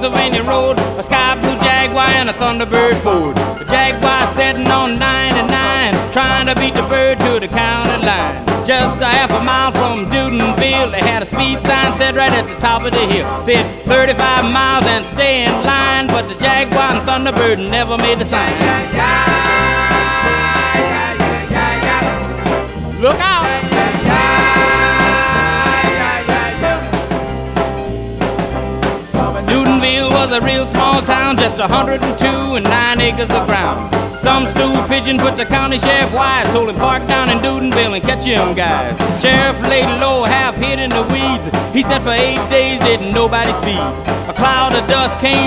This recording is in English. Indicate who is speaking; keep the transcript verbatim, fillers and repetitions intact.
Speaker 1: Pennsylvania road, a sky blue Jaguar and a Thunderbird Ford. The Jaguar sitting on ninety-nine, trying to beat the bird to the county line. Just a half a mile from Dudenville, they had a speed sign set right at the top of the hill. Said thirty-five miles and stay in line, but the Jaguar and Thunderbird never made the sign. Look out! Dudenville was a real small town, just a hundred and two and nine acres of ground. Some stool pigeon put the county sheriff wise, told him park down in Dudenville and catch them guys. Sheriff laid low, half hid in the weeds. He said for eight days didn't nobody speed. A cloud of dust came